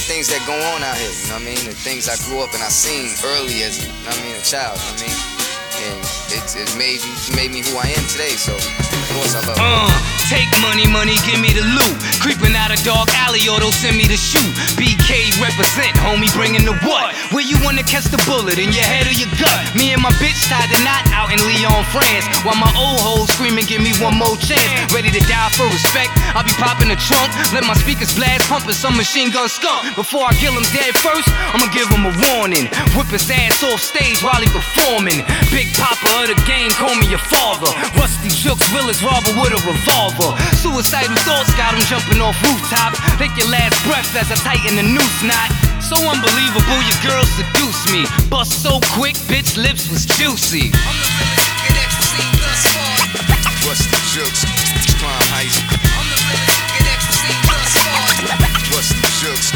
things that go on out here, you know what I mean? The things I grew up and I seen early as, you know what I mean, a child, you know what I mean? And it made me who I am today, so of course I love it. Take money, give me the loot. Creeping out a dark alley, or they'll send me to shoot. BK represent, homie, bringing the what? Where you wanna catch the bullet, in your head or your gut? Me and my bitch tied the knot out in Lyon, France, while my old hoes screaming, give me one more chance. Ready to die for respect, I'll be popping the trunk. Let my speakers blast, pumping some machine gun skunk. Before I kill him dead first, I'ma give him a warning. Whip his ass off stage while he performing. Big Papa of the game, call me your father. Rusty Jukes, Willis robber with a revolver. Suicidal thoughts got him jumping off rooftops. Take your last breath as I tighten the noose knot. So unbelievable, your girl seduced me. Bust so quick, bitch, lips was juicy. I'm the realest nigga that you seen thus far. Rusty Jukes, Prime Heist. I'm the realest nigga that you seen thus far. Rusty Jukes.